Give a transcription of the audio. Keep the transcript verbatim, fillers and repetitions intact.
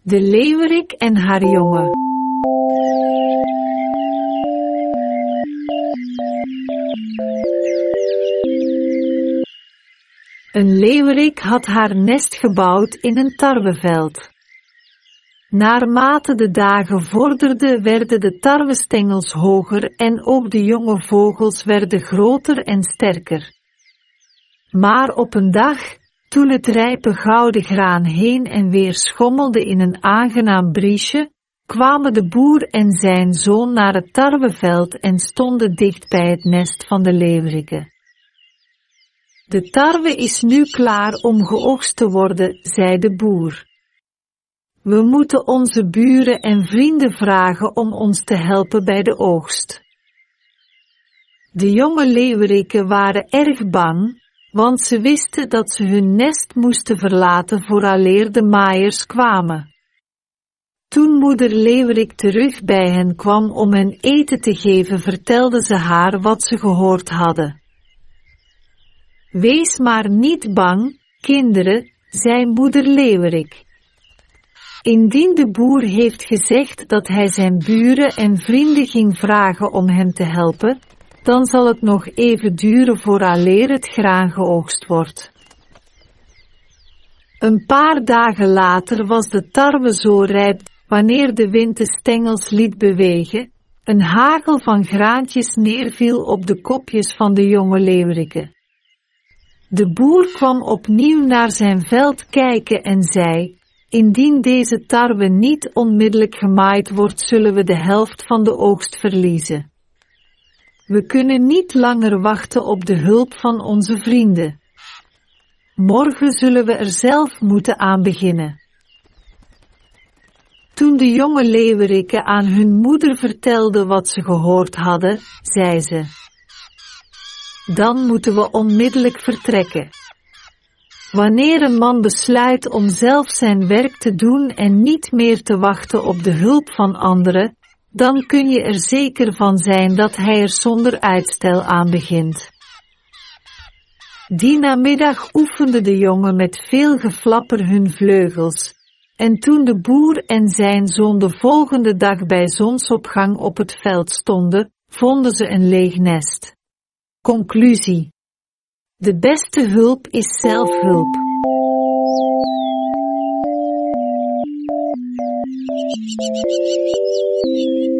De leeuwerik en haar jongen. Een leeuwerik had haar nest gebouwd in een tarweveld. Naarmate de dagen vorderden werden de tarwestengels hoger en ook de jonge vogels werden groter en sterker. Maar op een dag, toen het rijpe gouden graan heen en weer schommelde in een aangenaam briesje, kwamen de boer en zijn zoon naar het tarweveld en stonden dicht bij het nest van de leeuweriken. De tarwe is nu klaar om geoogst te worden, zei de boer. We moeten onze buren en vrienden vragen om ons te helpen bij de oogst. De jonge leeuweriken waren erg bang, want ze wisten dat ze hun nest moesten verlaten vooraleer de maaiers kwamen. Toen moeder leeuwerik terug bij hen kwam om hen eten te geven, vertelde ze haar wat ze gehoord hadden. Wees maar niet bang, kinderen, zei moeder leeuwerik. Indien de boer heeft gezegd dat hij zijn buren en vrienden ging vragen om hem te helpen, dan zal het nog even duren vooraleer het graan geoogst wordt. Een paar dagen later was de tarwe zo rijp, wanneer de wind de stengels liet bewegen, een hagel van graantjes neerviel op de kopjes van de jonge leeuweriken. De boer kwam opnieuw naar zijn veld kijken en zei: indien deze tarwe niet onmiddellijk gemaaid wordt, zullen we de helft van de oogst verliezen. We kunnen niet langer wachten op de hulp van onze vrienden. Morgen zullen we er zelf moeten aan beginnen. Toen de jonge leeuweriken aan hun moeder vertelden wat ze gehoord hadden, zei ze: dan moeten we onmiddellijk vertrekken. Wanneer een man besluit om zelf zijn werk te doen en niet meer te wachten op de hulp van anderen, dan kun je er zeker van zijn dat hij er zonder uitstel aan begint. Die namiddag oefende de jongen met veel geflapper hun vleugels, en toen de boer en zijn zoon de volgende dag bij zonsopgang op het veld stonden, vonden ze een leeg nest. Conclusie: de beste hulp is zelfhulp. Thank you.